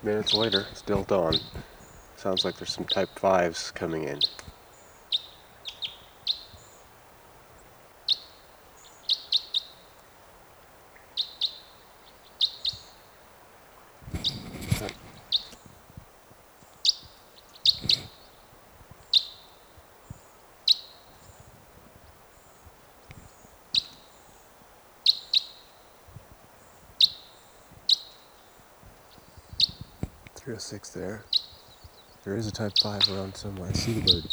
minutes later, still dawn. Sounds like there's some Type 5s coming in. .306 there. There is a Type 5 around somewhere. I see the bird.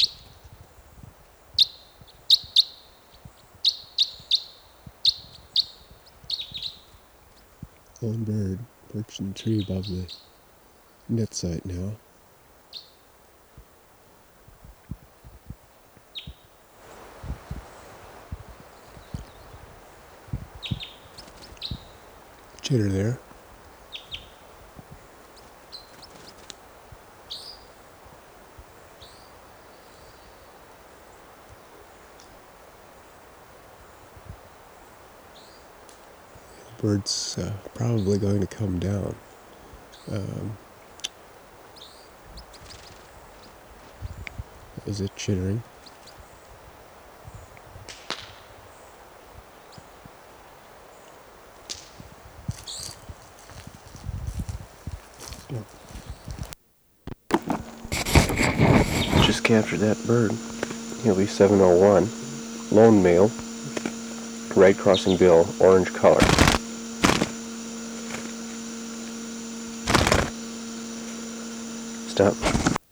Lone bird perched in the tree above the net site now. Chitter there. The bird's probably going to come down. Is it chittering? Just captured that bird. He'll be 701. Lone male. Right crossing bill, orange color. Stop.